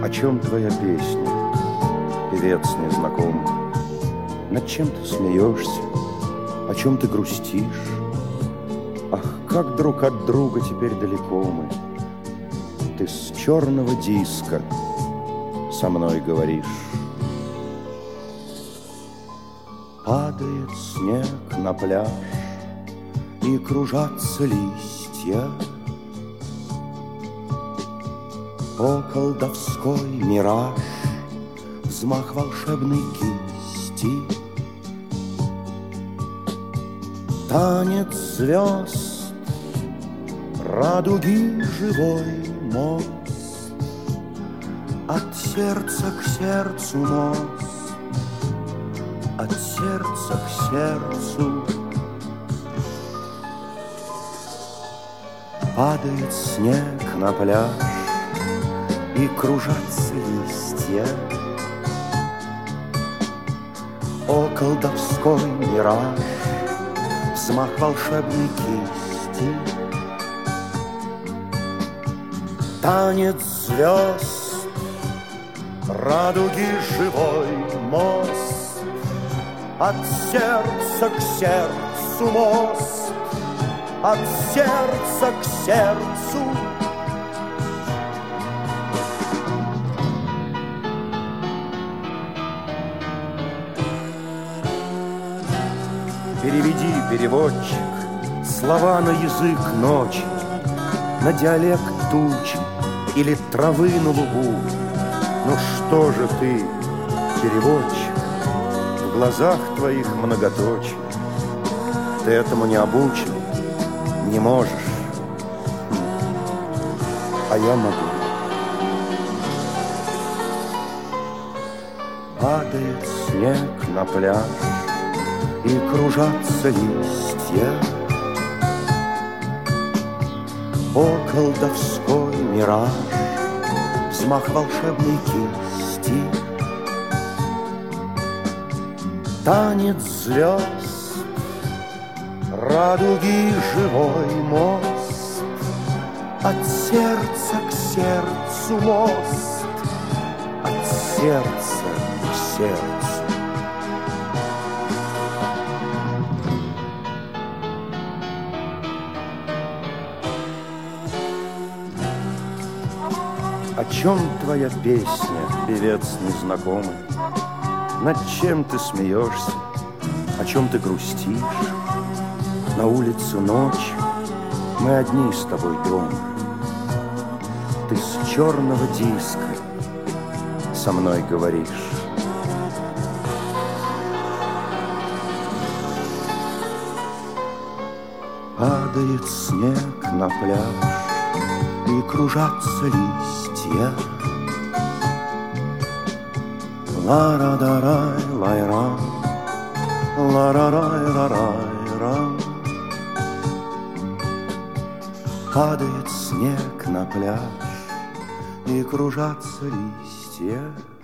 О чем твоя песня, певец незнакомый? Над чем ты смеешься? О чем ты грустишь? Ах, как друг от друга теперь далеко мы. Ты с черного диска со мной говоришь. Падает снег на пляж, и кружатся листья. О, колдовской мираж, взмах волшебной кисти. Танец звезд, радуги живой мост, от сердца к сердцу мост, от сердца к сердцу. Падает снег на пляж, и кружатся листья. О, колдовской мираж, взмах волшебной кисти. Танец звезд, радуги живой мост, от сердца к сердцу мост, от сердца к сердцу. Переведи, переводчик, слова на язык ночи, на диалект тучи или травы на лугу. Ну что же ты, переводчик, в глазах твоих многоточий? Ты этому не обучен, не можешь, а я могу. Падает снег на пляж, и кружатся листья. О, колдовской мираж, взмах волшебной кисти. Танец звезд, радуги живой мост, от сердца к сердцу мост, от сердца к сердцу. О чем твоя песня, певец незнакомый? Над чем ты смеешься? О чем ты грустишь? На улице ночь, мы одни с тобой дома. Ты с черного диска со мной говоришь. Падает снег на пляж, и кружатся листья. Ла-ра-да-рай, лай-рам, ла-ра-рай-ра-рай-рам. Падает снег на пляж, и кружатся листья.